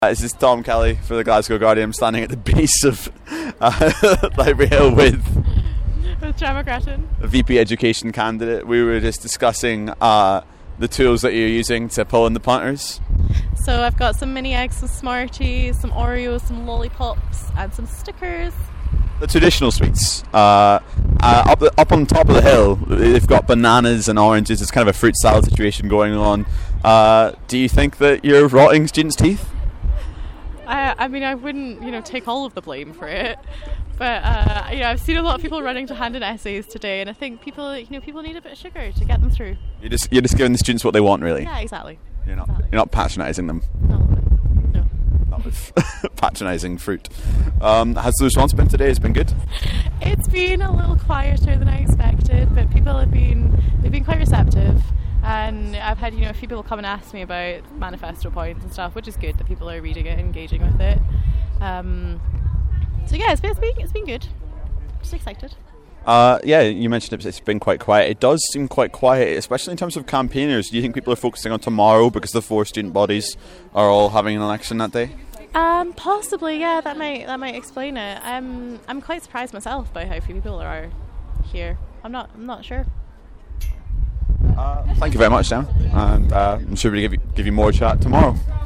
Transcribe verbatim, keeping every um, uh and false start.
Uh, this is Tom Kelly for the Glasgow Guardian. I'm standing at the base of uh, Library Hill with with Gemma Gretton, a V P Education candidate. We were just discussing uh, the tools that you're using to pull in the punters. So I've got some mini eggs, some Smarties, some Oreos, some lollipops, and some stickers. The traditional sweets. Uh, uh, up the, up on top of the hill, they've got bananas and oranges. It's kind of a fruit salad situation going on. Uh, do you think that you're rotting students' teeth? I, I mean, I wouldn't, you know, take all of the blame for it, but uh, you know, I've seen a lot of people running to hand in essays today, and I think people, you know, people need a bit of sugar to get them through. You're just you're just giving the students what they want, really. Yeah, exactly. You're not exactly. you're not patronising them. No, no. Not with patronising fruit. Um, has the response been today? It's been good. It's been a little quieter than I expected, but people have been they've been quite receptive. And I've had, you know, a few people come and ask me about manifesto points and stuff, which is good that people are reading it and engaging with it. Um, so yeah, it's been, it's been it's been good. Just excited. Uh, yeah, you mentioned it's been quite quiet. It does seem quite quiet, especially in terms of campaigners. Do you think people are focusing on tomorrow because the four student bodies are all having an election that day? Um, possibly, yeah. That might that might explain it. Um, I'm quite surprised myself by how few people there are here. I'm not I'm not sure. Uh, thank you very much, Sam, and uh, I'm sure we'll give you, give you more chat tomorrow.